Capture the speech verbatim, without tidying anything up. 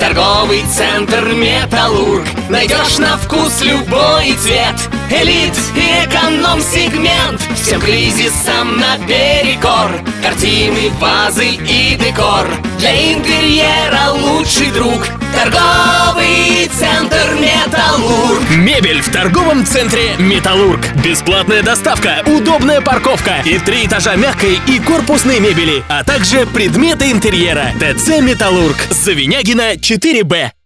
Торговый центр «Металлург». Найдешь на вкус любой цвет. Элит и эконом-сегмент. Всем кризисам наперекор. Картины, вазы и декор. Для интерьера лучший друг. Торговый центр «Металлург». Мебель в торговом центре «Металлург». Бесплатная доставка, удобная парковка и три этажа мягкой и корпусной мебели, а также предметы интерьера. ТЦ «Металлург». Завинягина, четыре Б.